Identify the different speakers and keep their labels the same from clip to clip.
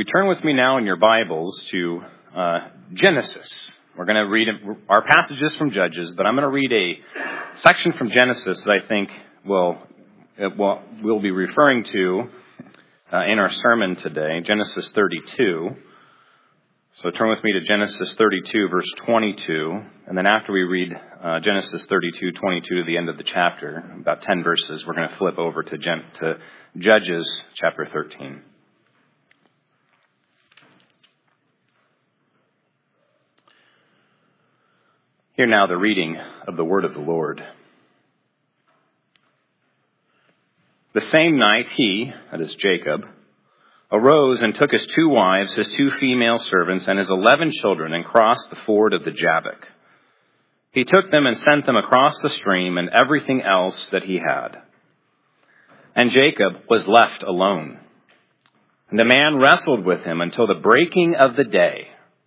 Speaker 1: You turn with me now in your Bibles to Genesis. We're going to read our passages from Judges, but I'm going to read a section from Genesis that I think we'll be referring to in our sermon today, Genesis 32. So turn with me to Genesis 32, verse 22, and then after we read Genesis 32, 22 to the end of the chapter, about 10 verses, we're going to flip over to Judges chapter 13. Hear now the reading of the word of the Lord. The same night he, that is Jacob, arose and took his 2 wives, his 2 female servants, and his 11 children, and crossed the ford of the Jabbok. He took them and sent them across the stream and everything else that he had. And Jacob was left alone. And the man wrestled with him until the breaking of the day.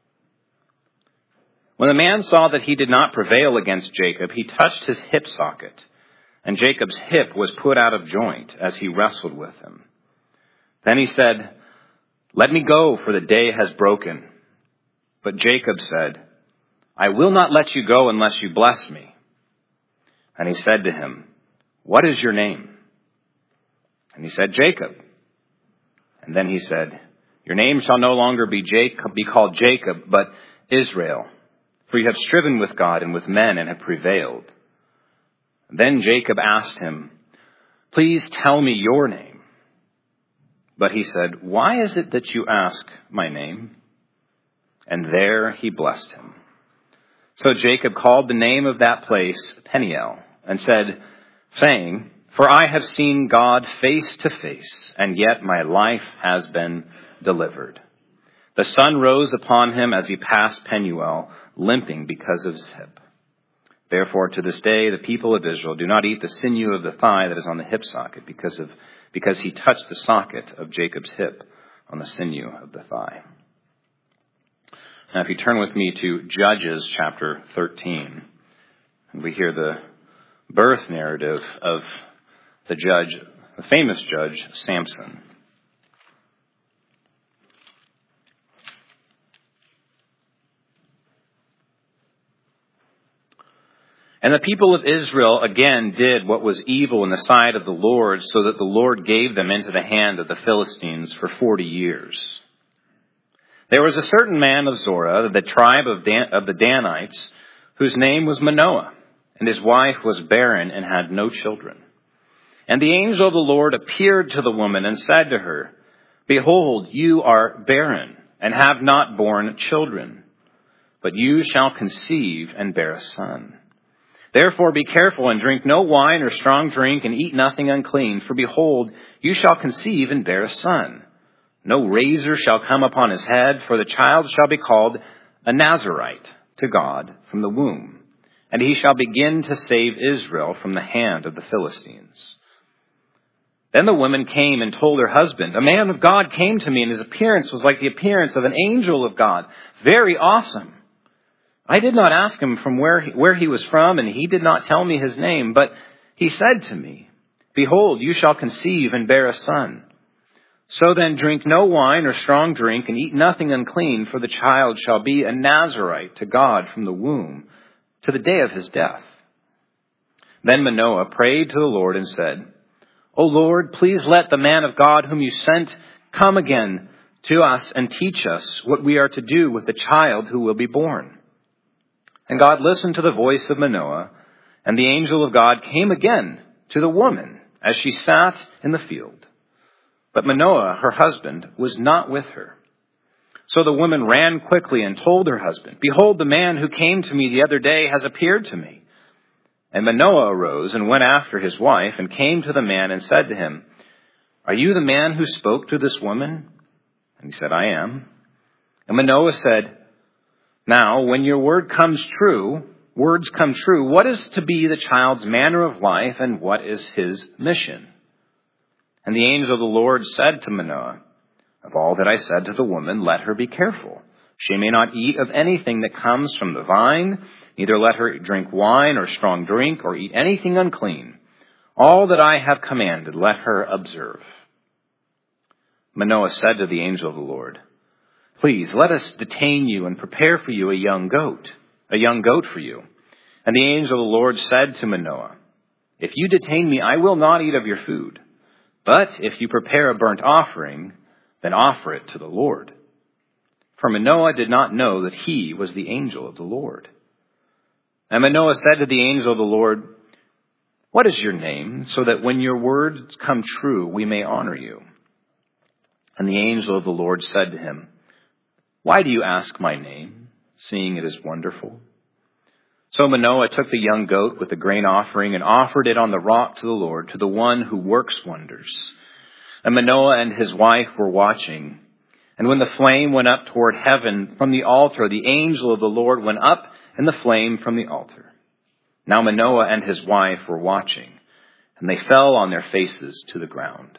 Speaker 1: When the man saw that he did not prevail against Jacob, he touched his hip socket, and Jacob's hip was put out of joint as he wrestled with him. Then he said, "Let me go, for the day has broken." But Jacob said, "I will not let you go unless you bless me." And he said to him, "What is your name?" And he said, "Jacob." And then he said, "Your name shall no longer be called Jacob, but Israel. For you have striven with God and with men and have prevailed." Then Jacob asked him, "Please tell me your name." But he said, "Why is it that you ask my name?" And there he blessed him. So Jacob called the name of that place Peniel, and saying, "For I have seen God face to face, and yet my life has been delivered." The sun rose upon him as he passed Penuel, limping because of his hip. Therefore, to this day, the people of Israel do not eat the sinew of the thigh that is on the hip socket, because he touched the socket of Jacob's hip on the sinew of the thigh. Now, if you turn with me to Judges chapter 13, and we hear the birth narrative of the famous judge, Samson. And the people of Israel again did what was evil in the sight of the Lord, so that the Lord gave them into the hand of the Philistines for 40 years. There was a certain man of Zorah, the tribe of the Danites, whose name was Manoah, and his wife was barren and had no children. And the angel of the Lord appeared to the woman and said to her, "Behold, you are barren and have not borne children, but you shall conceive and bear a son. Therefore be careful and drink no wine or strong drink and eat nothing unclean. For behold, you shall conceive and bear a son. No razor shall come upon his head, for the child shall be called a Nazarite to God from the womb. And he shall begin to save Israel from the hand of the Philistines." Then the woman came and told her husband, "A man of God came to me, and his appearance was like the appearance of an angel of God, very awesome. I did not ask him from where he was from, and he did not tell me his name. But he said to me, 'Behold, you shall conceive and bear a son. So then drink no wine or strong drink, and eat nothing unclean, for the child shall be a Nazarite to God from the womb to the day of his death.' Then Manoah prayed to the Lord and said, 'O Lord, please let the man of God whom you sent come again to us and teach us what we are to do with the child who will be born.' And God listened to the voice of Manoah, and the angel of God came again to the woman as she sat in the field. But Manoah, her husband, was not with her. So the woman ran quickly and told her husband, 'Behold, the man who came to me the other day has appeared to me.' And Manoah arose and went after his wife and came to the man and said to him, 'Are you the man who spoke to this woman?' And he said, 'I am.' And Manoah said, 'Now, when your words come true, what is to be the child's manner of life, and what is his mission?' And the angel of the Lord said to Manoah, 'Of all that I said to the woman, let her be careful. She may not eat of anything that comes from the vine, neither let her drink wine or strong drink or eat anything unclean. All that I have commanded, let her observe.' Manoah said to the angel of the Lord, "Please, let us detain you and prepare for you a young goat for you." And the angel of the Lord said to Manoah, "If you detain me, I will not eat of your food. But if you prepare a burnt offering, then offer it to the Lord." For Manoah did not know that he was the angel of the Lord. And Manoah said to the angel of the Lord, "What is your name, so that when your words come true, we may honor you?" And the angel of the Lord said to him, "Why do you ask my name, seeing it is wonderful?" So Manoah took the young goat with the grain offering and offered it on the rock to the Lord, to the one who works wonders. And Manoah and his wife were watching. And when the flame went up toward heaven from the altar, the angel of the Lord went up in the flame from the altar. Now Manoah and his wife were watching, and they fell on their faces to the ground.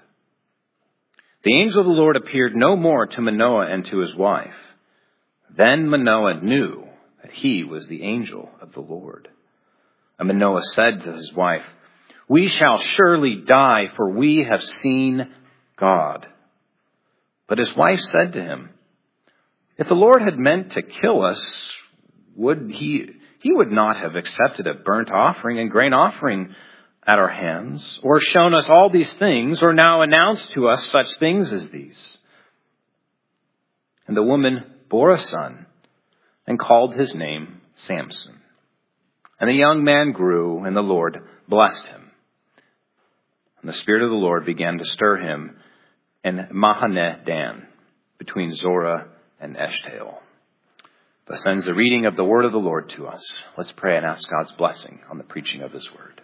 Speaker 1: The angel of the Lord appeared no more to Manoah and to his wife. Then Manoah knew that he was the angel of the Lord. And Manoah said to his wife, "We shall surely die, for we have seen God." But his wife said to him, "If the Lord had meant to kill us, he would not have accepted a burnt offering and grain offering at our hands, or shown us all these things, or now announced to us such things as these." And the woman bore a son and called his name Samson. And the young man grew, and the Lord blessed him. And the Spirit of the Lord began to stir him in Mahaneh Dan, between Zorah and Eshtaol. Thus ends the reading of the word of the Lord to us. Let's pray and ask God's blessing on the preaching of his word.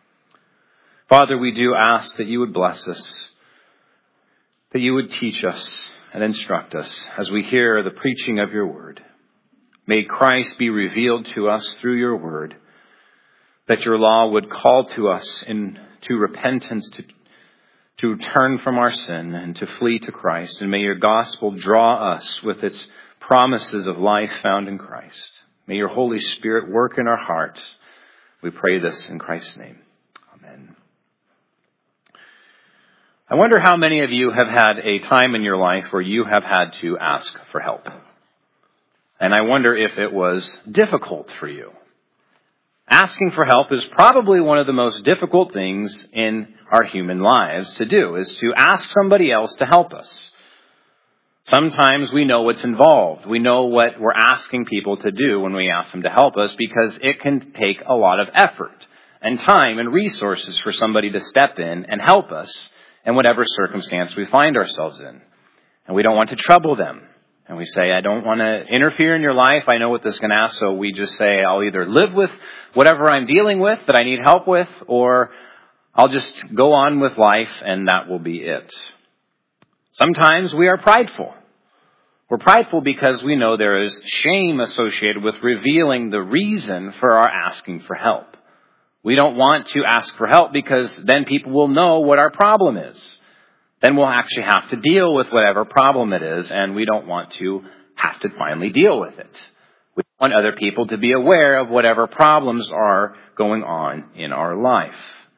Speaker 1: Father, we do ask that you would bless us, that you would teach us and instruct us as we hear the preaching of your word. May Christ be revealed to us through your word, that your law would call to us into repentance, to turn from our sin and to flee to Christ. And may your gospel draw us with its promises of life found in Christ. May your Holy Spirit work in our hearts. We pray this in Christ's name. Amen. I wonder how many of you have had a time in your life where you have had to ask for help. And I wonder if it was difficult for you. Asking for help is probably one of the most difficult things in our human lives to do, is to ask somebody else to help us. Sometimes we know what's involved. We know what we're asking people to do when we ask them to help us, because it can take a lot of effort and time and resources for somebody to step in and help us in whatever circumstance we find ourselves in. And we don't want to trouble them. And we say, "I don't want to interfere in your life. I know what this is going to ask." So we just say, "I'll either live with whatever I'm dealing with that I need help with, or I'll just go on with life and that will be it." Sometimes we are prideful. We're prideful because we know there is shame associated with revealing the reason for our asking for help. We don't want to ask for help because then people will know what our problem is. Then we'll actually have to deal with whatever problem it is, and we don't want to have to finally deal with it. We want other people to be aware of whatever problems are going on in our life.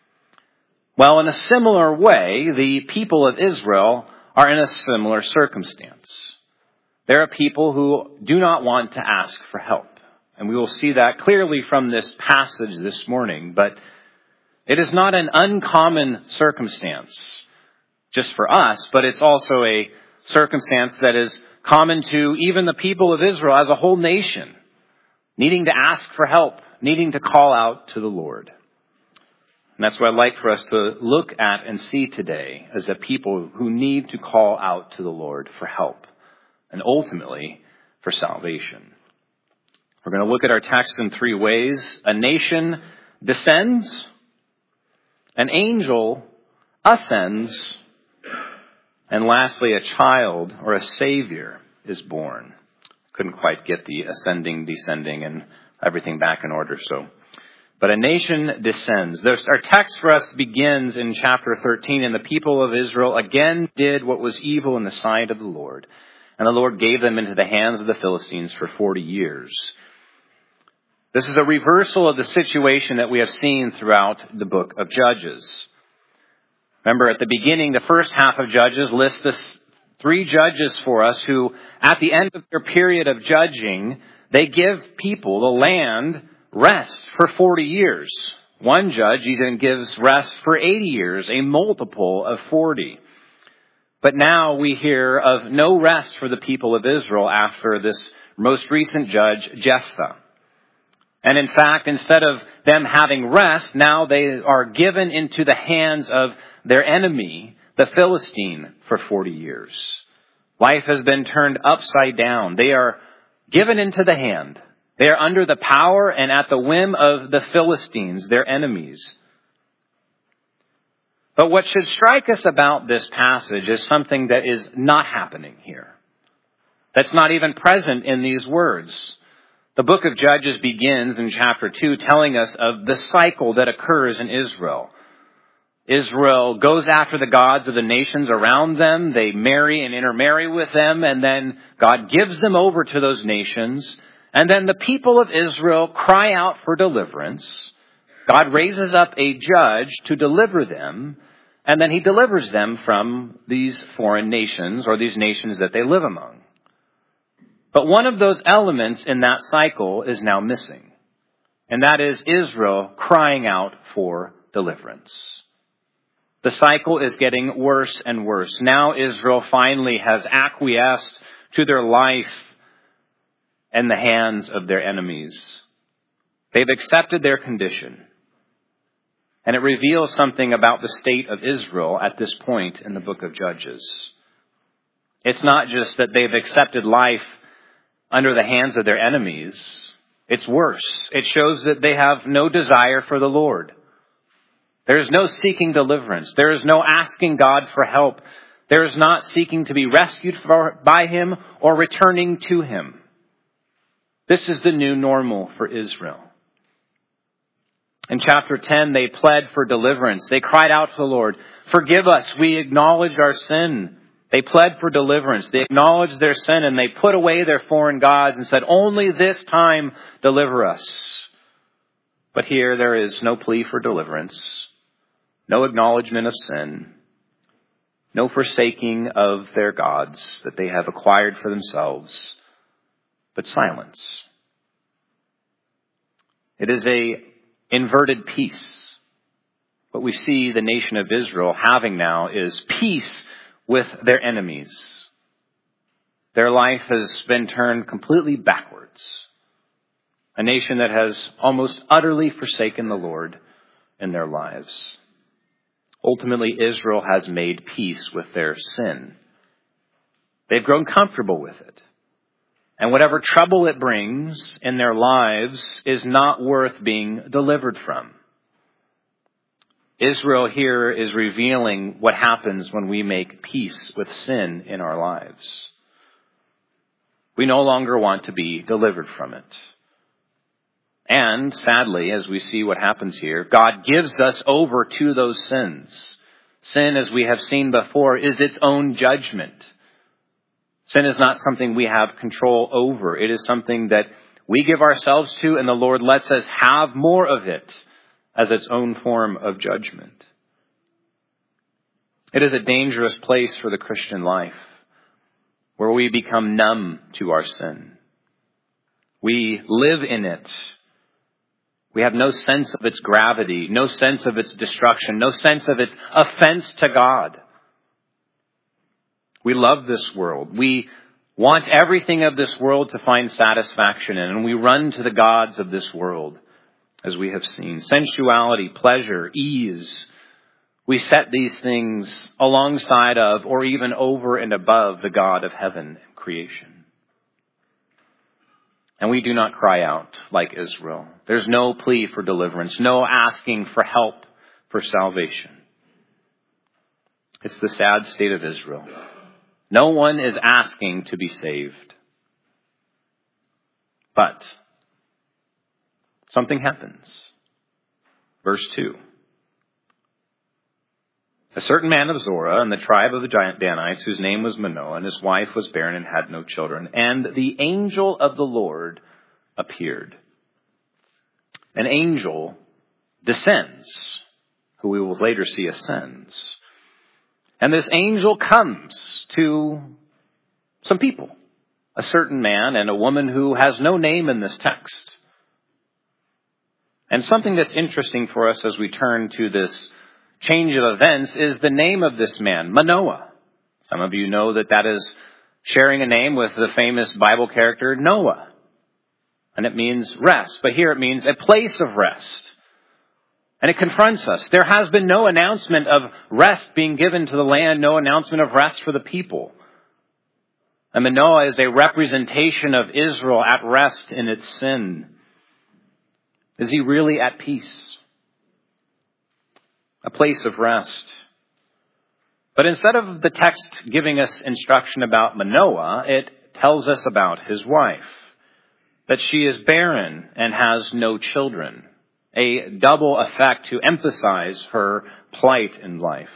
Speaker 1: Well, in a similar way, the people of Israel are in a similar circumstance. There are people who do not want to ask for help. And we will see that clearly from this passage this morning. But it is not an uncommon circumstance just for us, but it's also a circumstance that is common to even the people of Israel as a whole nation, needing to ask for help, needing to call out to the Lord. And that's what I'd like for us to look at and see today, as a people who need to call out to the Lord for help and ultimately for salvation. We're going to look at our text in three ways. A nation descends, an angel ascends, and lastly, a child or a savior is born. Couldn't quite get the ascending, descending, and everything back in order. But a nation descends. Our text for us begins in chapter 13. And the people of Israel again did what was evil in the sight of the Lord. And the Lord gave them into the hands of the Philistines for 40 years. This is a reversal of the situation that we have seen throughout the book of Judges. Remember, at the beginning, the first half of Judges lists the 3 judges for us who, at the end of their period of judging, they give people, the land, rest for 40 years. One judge even gives rest for 80 years, a multiple of 40. But now we hear of no rest for the people of Israel after this most recent judge, Jephthah. And in fact, instead of them having rest, now they are given into the hands of their enemy, the Philistine, for 40 years. Life has been turned upside down. They are given into the hand. They are under the power and at the whim of the Philistines, their enemies. But what should strike us about this passage is something that is not happening here. That's not even present in these words. The book of Judges begins in chapter 2 telling us of the cycle that occurs in Israel. Israel goes after the gods of the nations around them. They marry and intermarry with them, and then God gives them over to those nations. And then the people of Israel cry out for deliverance. God raises up a judge to deliver them, and then he delivers them from these foreign nations or these nations that they live among. But one of those elements in that cycle is now missing, and that is Israel crying out for deliverance. The cycle is getting worse and worse. Now Israel finally has acquiesced to their life in the hands of their enemies. They've accepted their condition. And it reveals something about the state of Israel at this point in the book of Judges. It's not just that they've accepted life under the hands of their enemies. It's worse. It shows that they have no desire for the Lord. There is no seeking deliverance. There is no asking God for help. There is not seeking to be rescued by Him or returning to Him. This is the new normal for Israel. In chapter 10, they pled for deliverance. They cried out to the Lord, "Forgive us, we acknowledge our sin." They pled for deliverance. They acknowledged their sin and they put away their foreign gods and said, "Only this time deliver us." But here there is no plea for deliverance, no acknowledgement of sin, no forsaking of their gods that they have acquired for themselves, but silence. It is a inverted peace. What we see the nation of Israel having now is peace with their enemies. Their life has been turned completely backwards. A nation that has almost utterly forsaken the Lord in their lives. Ultimately, Israel has made peace with their sin. They've grown comfortable with it. And whatever trouble it brings in their lives is not worth being delivered from. Israel here is revealing what happens when we make peace with sin in our lives. We no longer want to be delivered from it. And sadly, as we see what happens here, God gives us over to those sins. Sin, as we have seen before, is its own judgment. Sin is not something we have control over. It is something that we give ourselves to, and the Lord lets us have more of it as its own form of judgment. It is a dangerous place for the Christian life, where we become numb to our sin. We live in it. We have no sense of its gravity, no sense of its destruction, no sense of its offense to God. We love this world. We want everything of this world to find satisfaction in, and we run to the gods of this world, as we have seen. Sensuality, pleasure, ease. We set these things alongside of or even over and above the God of heaven and creation. And we do not cry out like Israel. There's no plea for deliverance, no asking for help for salvation. It's the sad state of Israel. No one is asking to be saved. But something happens. Verse 2. A certain man of Zorah in the tribe of the Danites, whose name was Manoah, and his wife was barren and had no children. And the angel of the Lord appeared. An angel descends, who we will later see ascends, And this angel comes to some people, a certain man and a woman who has no name in this text. And something that's interesting for us as we turn to this change of events is the name of this man, Manoah. Some of you know that is sharing a name with the famous Bible character Noah. And it means rest. But here it means a place of rest. And it confronts us. There has been no announcement of rest being given to the land, no announcement of rest for the people. And Manoah is a representation of Israel at rest in its sin. Is he really at peace? A place of rest. But instead of the text giving us instruction about Manoah, it tells us about his wife. That she is barren and has no children. A double effect to emphasize her plight in life.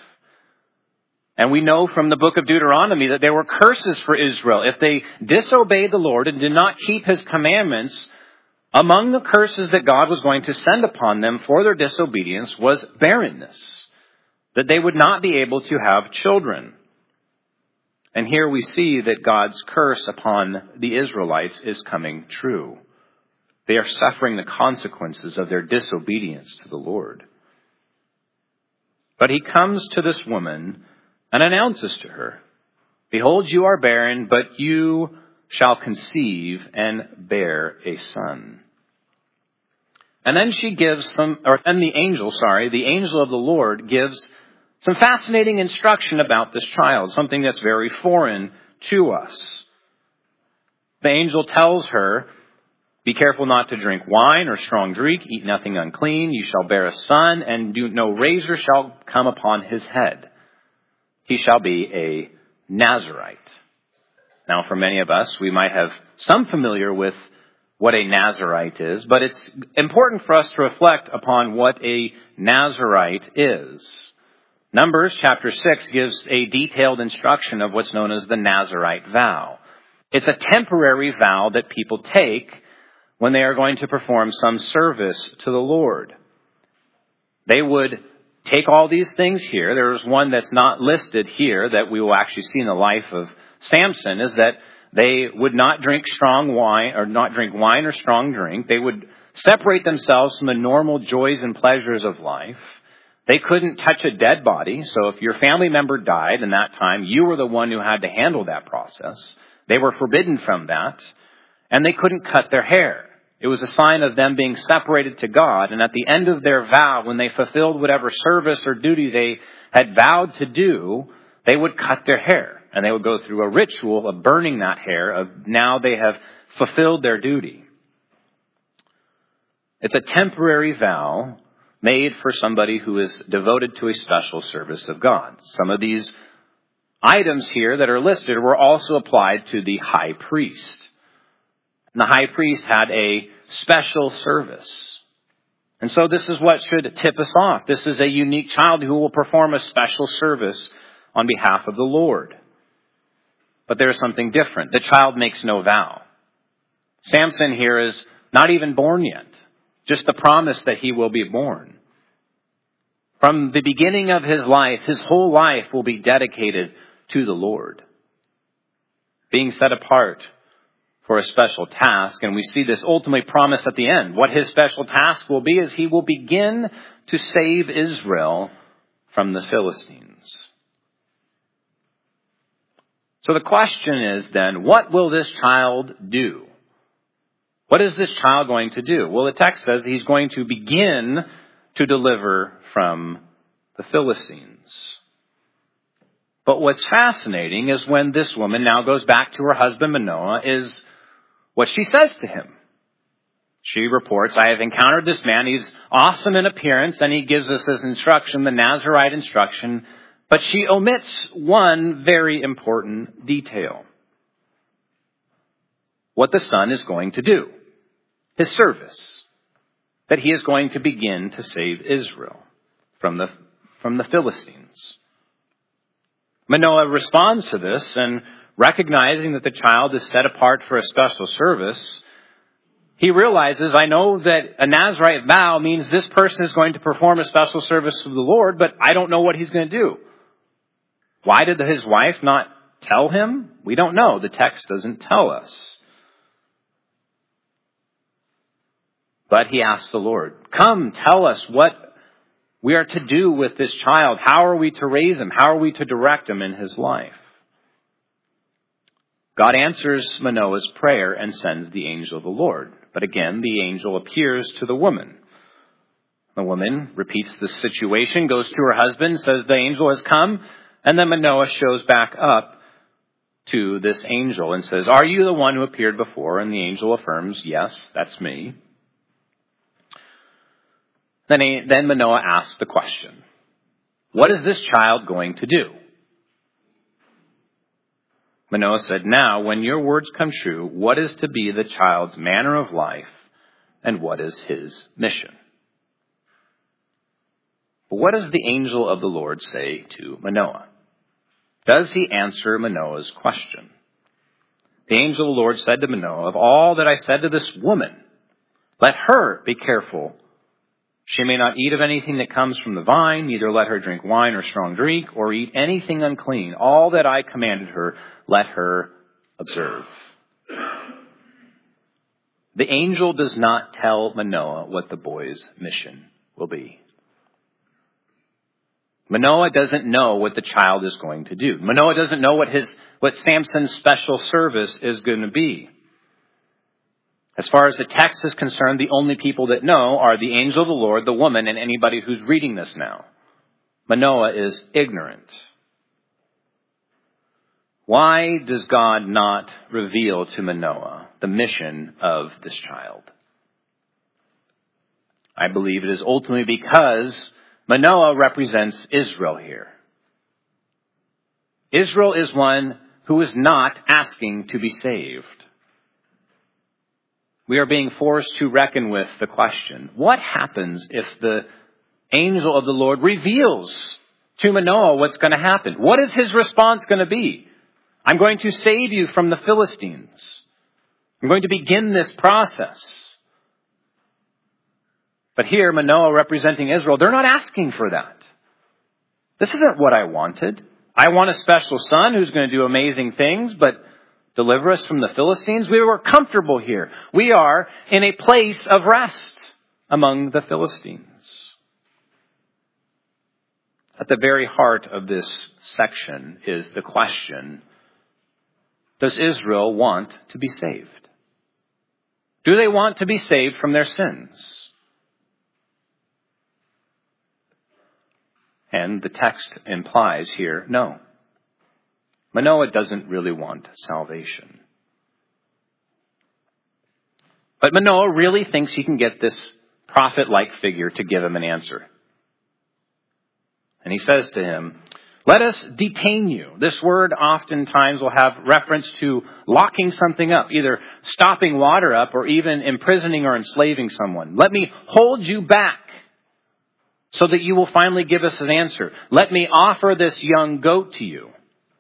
Speaker 1: And we know from the book of Deuteronomy that there were curses for Israel. If they disobeyed the Lord and did not keep his commandments, among the curses that God was going to send upon them for their disobedience was barrenness. That they would not be able to have children. And here we see that God's curse upon the Israelites is coming true. They are suffering the consequences of their disobedience to the Lord. But he comes to this woman and announces to her, "Behold, you are barren, but you shall conceive and bear a son." And then the angel of the Lord gives some fascinating instruction about this child, something that's very foreign to us. The angel tells her, "Be careful not to drink wine or strong drink, eat nothing unclean. You shall bear a son, and no razor shall come upon his head. He shall be a Nazirite." Now, for many of us, we might have some familiar with what a Nazirite is, but it's important for us to reflect upon what a Nazirite is. Numbers chapter 6 gives a detailed instruction of what's known as the Nazirite vow. It's a temporary vow that people take when they are going to perform some service to the Lord. They would take all these things here. There's one that's not listed here that we will actually see in the life of Samson, is that they would not drink strong wine or not drink wine or strong drink. They would separate themselves from the normal joys and pleasures of life. They couldn't touch a dead body. So if your family member died in that time, you were the one who had to handle that process. They were forbidden from that. And they couldn't cut their hair. It was a sign of them being separated to God. And at the end of their vow, when they fulfilled whatever service or duty they had vowed to do, they would cut their hair. And they would go through a ritual of burning that hair, of now they have fulfilled their duty. It's a temporary vow made for somebody who is devoted to a special service of God. Some of these items here that are listed were also applied to the high priest. And the high priest had a special service. And so this is what should tip us off. This is a unique child who will perform a special service on behalf of the Lord. But there is something different. The child makes no vow. Samson here is not even born yet. Just the promise that he will be born. From the beginning of his life, his whole life will be dedicated to the Lord. Being set apart for a special task. And we see this ultimately promised at the end. What his special task will be is he will begin to save Israel from the Philistines. So the question is then, what will this child do? What is this child going to do? Well, the text says he's going to begin to deliver from the Philistines. But what's fascinating is when this woman now goes back to her husband Manoah is what she says to him. She reports, "I have encountered this man. He's awesome in appearance." And he gives us his instruction, the Nazirite instruction. But she omits one very important detail. What the son is going to do. His service. That he is going to begin to save Israel from the Philistines. Manoah responds to this, and recognizing that the child is set apart for a special service, he realizes, I know that a Nazirite vow means this person is going to perform a special service to the Lord, but I don't know what he's going to do. Why did his wife not tell him? We don't know. The text doesn't tell us. But he asked the Lord, "Come, tell us what we are to do with this child. How are we to raise him? How are we to direct him in his life?" God answers Manoah's prayer and sends the angel of the Lord. But again, the angel appears to the woman. The woman repeats the situation, goes to her husband, says the angel has come, and then Manoah shows back up to this angel and says, "Are you the one who appeared before?" And the angel affirms, "Yes, that's me." Then Manoah asks the question, "What is this child going to do?" Manoah said, "Now, when your words come true, what is to be the child's manner of life, and what is his mission?" But what does the angel of the Lord say to Manoah? Does he answer Manoah's question? The angel of the Lord said to Manoah, "Of all that I said to this woman, let her be careful. She may not eat of anything that comes from the vine, neither let her drink wine or strong drink, or eat anything unclean. All that I commanded her, let her observe." The angel does not tell Manoah what the boy's mission will be. Manoah doesn't know what the child is going to do. Manoah doesn't know what Samson's special service is going to be. As far as the text is concerned, the only people that know are the angel of the Lord, the woman, and anybody who's reading this now. Manoah is ignorant. Why does God not reveal to Manoah the mission of this child? I believe it is ultimately because Manoah represents Israel here. Israel is one who is not asking to be saved. We are being forced to reckon with the question, what happens if the angel of the Lord reveals to Manoah what's going to happen? What is his response going to be? "I'm going to save you from the Philistines. I'm going to begin this process." But here, Manoah representing Israel, they're not asking for that. This isn't what I wanted. I want a special son who's going to do amazing things, but deliver us from the Philistines. We were comfortable here. We are in a place of rest among the Philistines. At the very heart of this section is the question, does Israel want to be saved? Do they want to be saved from their sins? And the text implies here, no. Manoah doesn't really want salvation. But Manoah really thinks he can get this prophet-like figure to give him an answer. And he says to him, "Let us detain you." This word oftentimes will have reference to locking something up, either stopping water up or even imprisoning or enslaving someone. "Let me hold you back so that you will finally give us an answer. Let me offer this young goat to you.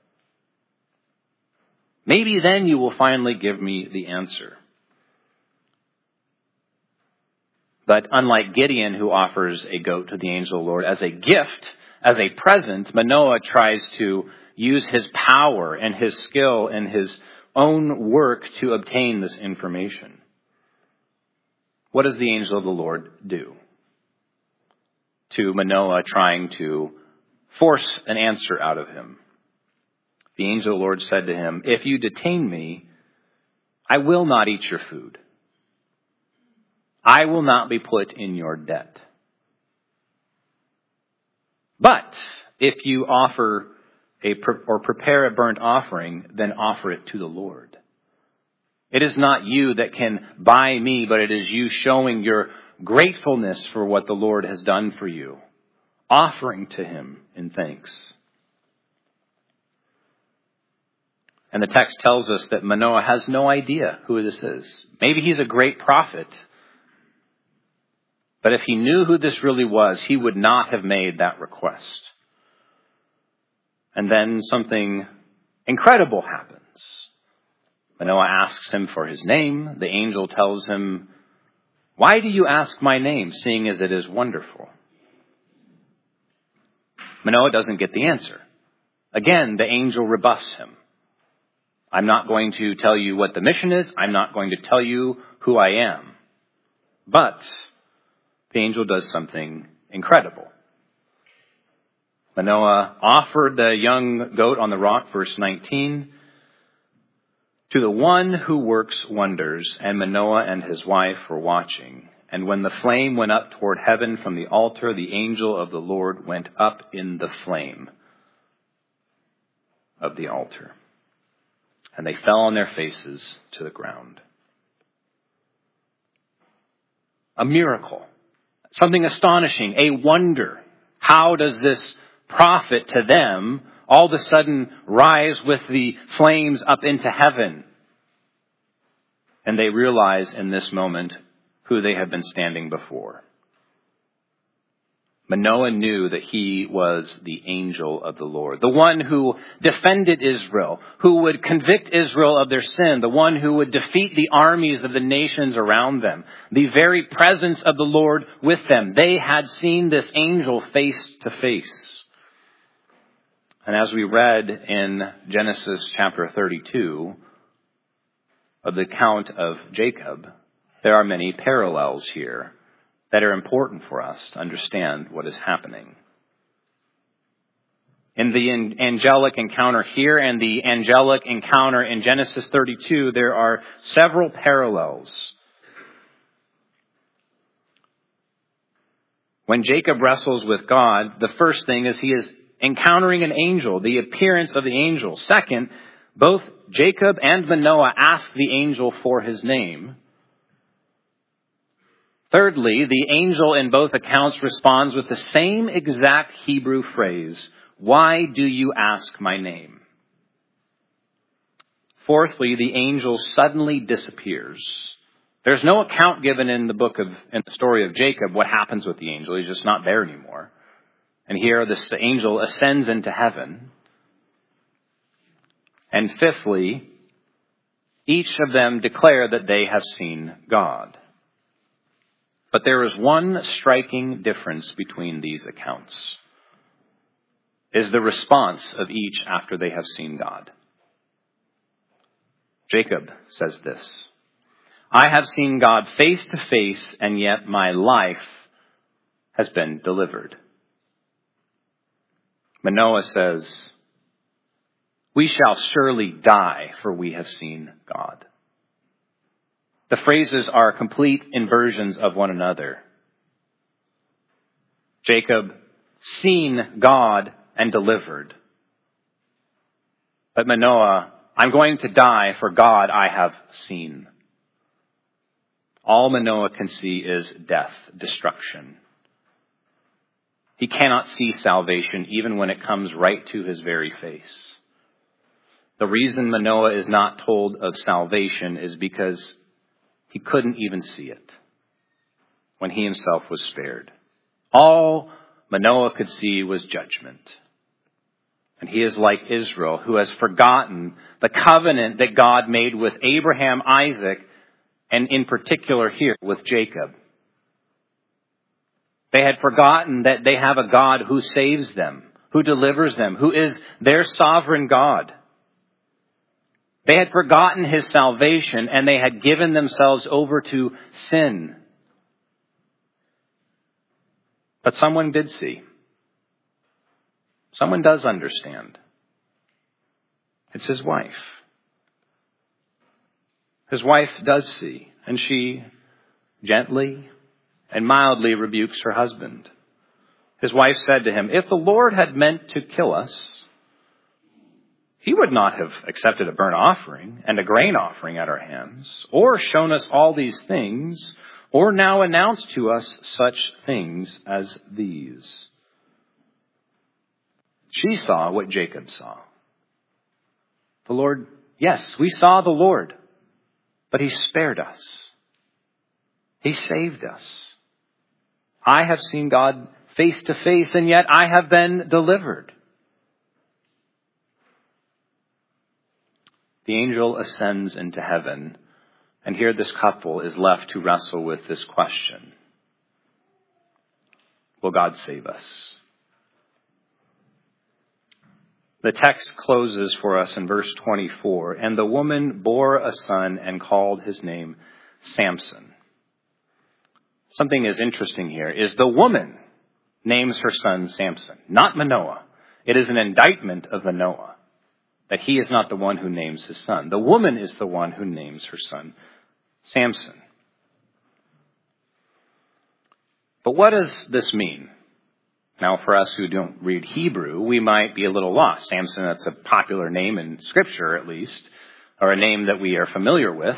Speaker 1: Maybe then you will finally give me the answer." But unlike Gideon, who offers a goat to the angel of the Lord as a gift, as a present, Manoah tries to use his power and his skill and his own work to obtain this information. What does the angel of the Lord do to Manoah trying to force an answer out of him? The angel of the Lord said to him, "If you detain me, I will not eat your food. I will not be put in your debt. But if you offer or prepare a burnt offering, then offer it to the Lord. It is not you that can buy me, but it is you showing your gratefulness for what the Lord has done for you, offering to him in thanks." And the text tells us that Manoah has no idea who this is. Maybe he's a great prophet. But if he knew who this really was, he would not have made that request. And then something incredible happens. Manoah asks him for his name. The angel tells him, "Why do you ask my name, seeing as it is wonderful?" Manoah doesn't get the answer. Again, the angel rebuffs him. I'm not going to tell you what the mission is. I'm not going to tell you who I am. But the angel does something incredible. Manoah offered the young goat on the rock, verse 19, to the one who works wonders, and Manoah and his wife were watching. And when the flame went up toward heaven from the altar, the angel of the Lord went up in the flame of the altar. And they fell on their faces to the ground. A miracle. Something astonishing. A wonder. How does this prophet to them all of a sudden rise with the flames up into heaven? And they realize in this moment who they have been standing before. Manoah knew that he was the angel of the Lord, the one who defended Israel, who would convict Israel of their sin, the one who would defeat the armies of the nations around them, the very presence of the Lord with them. They had seen this angel face to face. And as we read in Genesis chapter 32 of the account of Jacob, there are many parallels here that are important for us to understand what is happening. In the angelic encounter here and the angelic encounter in Genesis 32, there are several parallels. When Jacob wrestles with God, the first thing is he is encountering an angel, the appearance of the angel. Second, both Jacob and Manoah ask the angel for his name. Thirdly, the angel in both accounts responds with the same exact Hebrew phrase, "Why do you ask my name?" Fourthly, the angel suddenly disappears. There's no account given in the story of Jacob what happens with the angel. He's just not there anymore. And here this angel ascends into heaven. And fifthly, each of them declare that they have seen God. But there is one striking difference between these accounts, is the response of each after they have seen God. Jacob says this, "I have seen God face to face, and yet my life has been delivered." Manoah says, "We shall surely die, for we have seen God." The phrases are complete inversions of one another. Jacob, seen God and delivered. But Manoah, I'm going to die, for God I have seen. All Manoah can see is death, destruction. He cannot see salvation even when it comes right to his very face. The reason Manoah is not told of salvation is because he couldn't even see it when he himself was spared. All Manoah could see was judgment. And he is like Israel, who has forgotten the covenant that God made with Abraham, Isaac, and in particular here with Jacob. They had forgotten that they have a God who saves them, who delivers them, who is their sovereign God. They had forgotten his salvation, and they had given themselves over to sin. But someone did see. Someone does understand. It's his wife. His wife does see, and she gently and mildly rebukes her husband. His wife said to him, "If the Lord had meant to kill us, he would not have accepted a burnt offering and a grain offering at our hands, or shown us all these things, or now announced to us such things as these." She saw what Jacob saw. The Lord, yes, we saw the Lord, but he spared us. He saved us. I have seen God face to face, and yet I have been delivered. The angel ascends into heaven, and here this couple is left to wrestle with this question. Will God save us? The text closes for us in verse 24. And the woman bore a son and called his name Samson. Something is interesting here is the woman names her son Samson, not Manoah. It is an indictment of Manoah that he is not the one who names his son. The woman is the one who names her son Samson. But what does this mean? Now, for us who don't read Hebrew, we might be a little lost. Samson, that's a popular name in Scripture, at least, or a name that we are familiar with.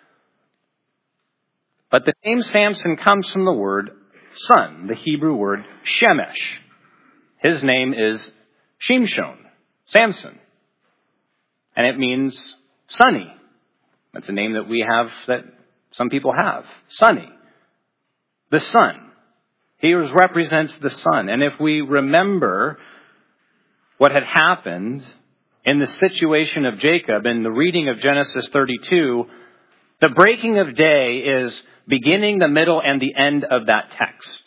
Speaker 1: But the name Samson comes from the word son, the Hebrew word Shemesh. His name is Shimshon, Samson. And it means sunny. That's a name that we have, that some people have. Sunny. The sun. He represents the sun. And if we remember what had happened in the situation of Jacob in the reading of Genesis 32, the breaking of day is beginning, the middle, and the end of that text.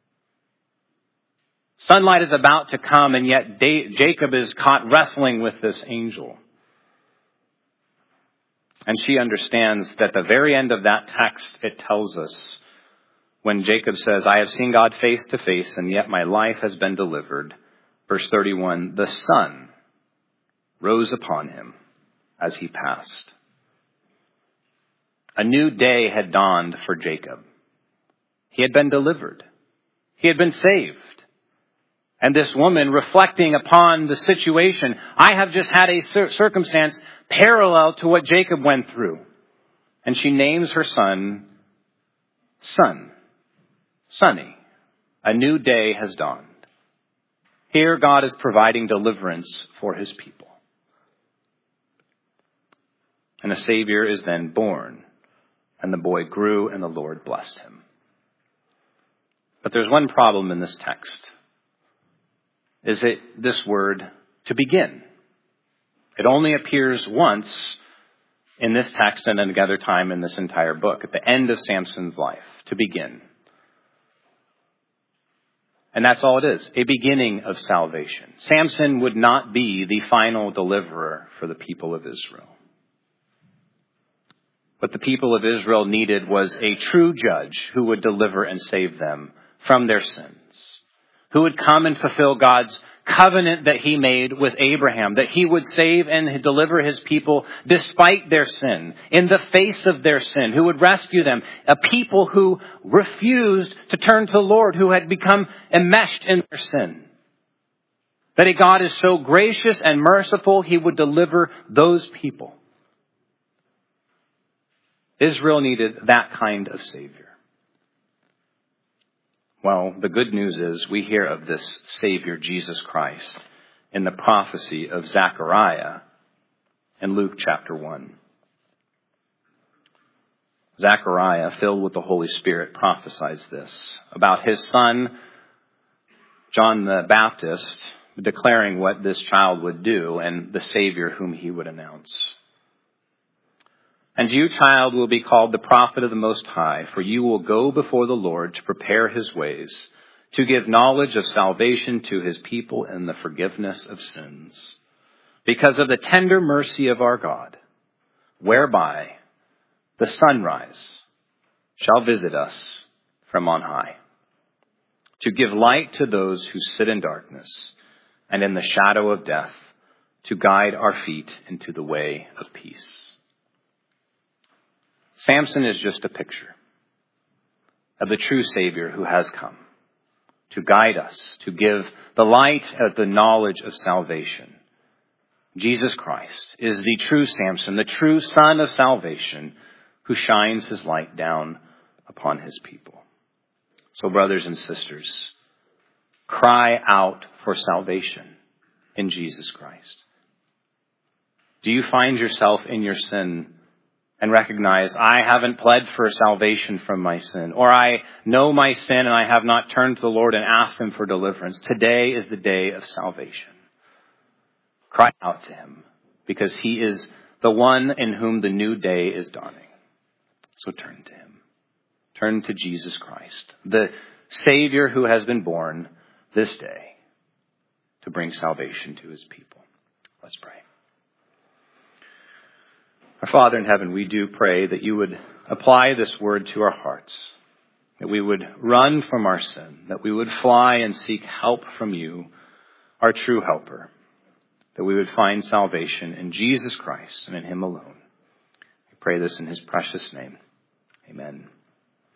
Speaker 1: Sunlight is about to come, and yet Jacob is caught wrestling with this angel. And she understands that the very end of that text, it tells us, when Jacob says, I have seen God face to face, and yet my life has been delivered. Verse 31, the sun rose upon him as he passed. A new day had dawned for Jacob. He had been delivered. He had been saved. And this woman, reflecting upon the situation, I have just had a circumstance parallel to what Jacob went through. And she names her son, Sunny. A new day has dawned. Here God is providing deliverance for his people. And a Savior is then born. And the boy grew and the Lord blessed him. But there's one problem in this text. Is it this word, to begin? It only appears once in this text and another time in this entire book, at the end of Samson's life, to begin. And that's all it is, a beginning of salvation. Samson would not be the final deliverer for the people of Israel. What the people of Israel needed was a true judge who would deliver and save them from their sins, who would come and fulfill God's covenant that he made with Abraham, that he would save and deliver his people despite their sin, in the face of their sin, who would rescue them, a people who refused to turn to the Lord, who had become enmeshed in their sin. That a God is so gracious and merciful, he would deliver those people. Israel needed that kind of Savior. Well, the good news is we hear of this Savior, Jesus Christ, in the prophecy of Zechariah in Luke chapter 1. Zechariah, filled with the Holy Spirit, prophesies this about his son, John the Baptist, declaring what this child would do and the Savior whom he would announce. And you, child, will be called the prophet of the Most High, for you will go before the Lord to prepare his ways, to give knowledge of salvation to his people and the forgiveness of sins, because of the tender mercy of our God, whereby the sunrise shall visit us from on high, to give light to those who sit in darkness and in the shadow of death, to guide our feet into the way of peace. Samson is just a picture of the true Savior who has come to guide us, to give the light of the knowledge of salvation. Jesus Christ is the true Samson, the true Son of salvation, who shines his light down upon his people. So, brothers and sisters, cry out for salvation in Jesus Christ. Do you find yourself in your sin and recognize, I haven't pled for salvation from my sin, or I know my sin and I have not turned to the Lord and asked him for deliverance? Today is the day of salvation. Cry out to him, because he is the one in whom the new day is dawning. So turn to him. Turn to Jesus Christ, the Savior who has been born this day to bring salvation to his people. Let's pray. Our Father in heaven, we do pray that you would apply this word to our hearts, that we would run from our sin, that we would fly and seek help from you, our true helper, that we would find salvation in Jesus Christ and in him alone. We pray this in his precious name. Amen.